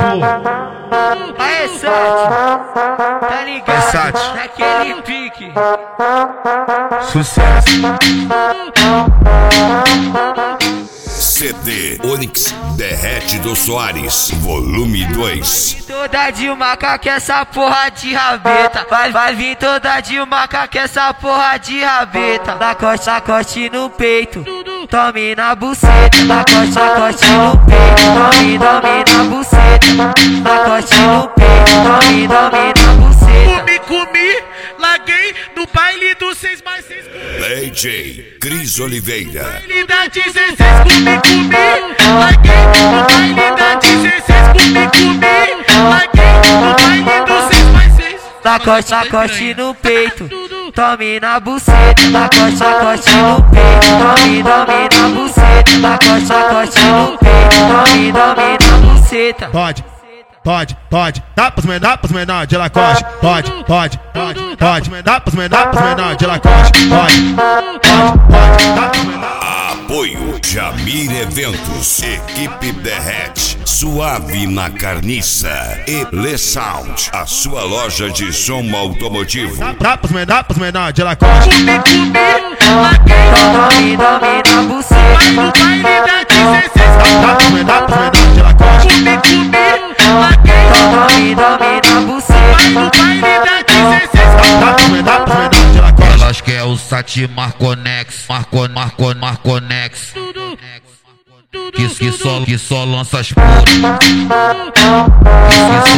Aê, Sati, tá ligado? Sati. Naquele pique. Sucesso. CD Onyx Derrete do Soares, volume 2. Toda de maca que essa porra de rabeta. Vai vir toda de maca que essa porra de rabeta. Lacoste no peito, tome na buceta. Lacoste no peito, tome na buceta. Lacoste no peito, tome na buceta. Comi, larguei no baile do 6x6. DJ Cris Oliveira. Baile da 16, comi, larguei no baile da 16, comi, larguei no baile do 6x6. Lacoste no peito, tome na buceta. Lacoste no peito, tome na buceta. Lacoste no peito, tome na buceta. Pode, dá pros menor de Lacoste. Pode, dá pros menor de Lacoste. Pode, dá pros menor. Apoio Jamir Eventos, Equipe Derrete, Suave na Carniça e Le Sound, a sua loja de som automotivo. Dá pros menor de Lacoste. Comi, larguei Tome na buceta. no baile da 16, Dá pros menor de Lacoste. comi, larguei Tome na buceta. no baile da 16. Dá pros menor de Lacoste. Elas quer o Sati Marconex, Marconex. Que só lança as putas. Que